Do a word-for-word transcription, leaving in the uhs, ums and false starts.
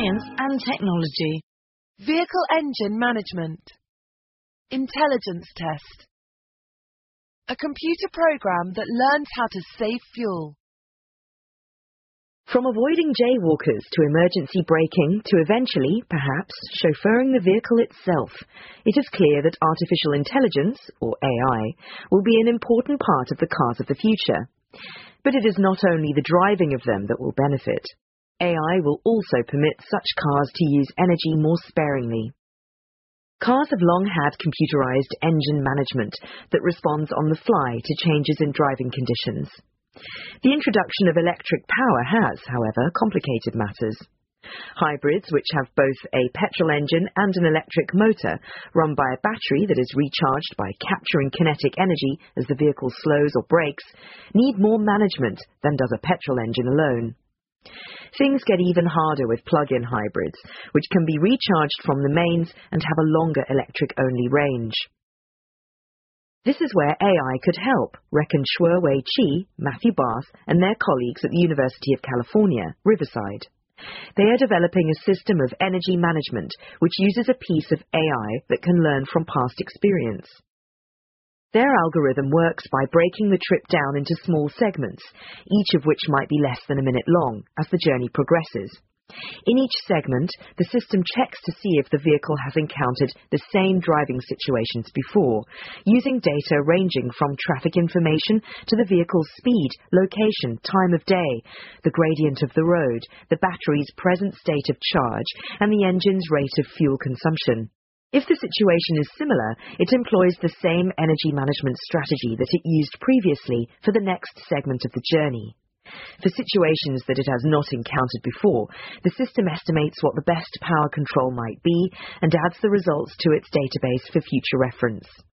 science and technology. Vehicle engine management. Intelligence test. A computer program that learns how to save fuel. From avoiding jaywalkers to emergency braking to eventually, perhaps, chauffeuring the vehicle itself, it is clear that artificial intelligence, or A I, will be an important part of the cars of the future. But it is not only the driving of them that will benefit. A I will also permit such cars to use energy more sparingly. Cars have long had computerized engine management that responds on the fly to changes in driving conditions. The introduction of electric power has, however, complicated matters. Hybrids, which have both a petrol engine and an electric motor, run by a battery that is recharged by capturing kinetic energy as the vehicle slows or brakes, need more management than does a petrol engine alone. Things get even harder with plug-in hybrids, which can be recharged from the mains and have a longer electric-only range. This is where A I could help, reckon Shuowei Chi, Matthew Barth, and their colleagues at the University of California, Riverside. They are developing a system of energy management which uses a piece of A I that can learn from past experience. Their algorithm works by breaking the trip down into small segments, each of which might be less than a minute long, as the journey progresses. In each segment, the system checks to see if the vehicle has encountered the same driving situations before, using data ranging from traffic information to the vehicle's speed, location, time of day, the gradient of the road, the battery's present state of charge, and the engine's rate of fuel consumption. If the situation is similar, it employs the same energy management strategy that it used previously for the next segment of the journey. For situations that it has not encountered before, the system estimates what the best power control might be and adds the results to its database for future reference.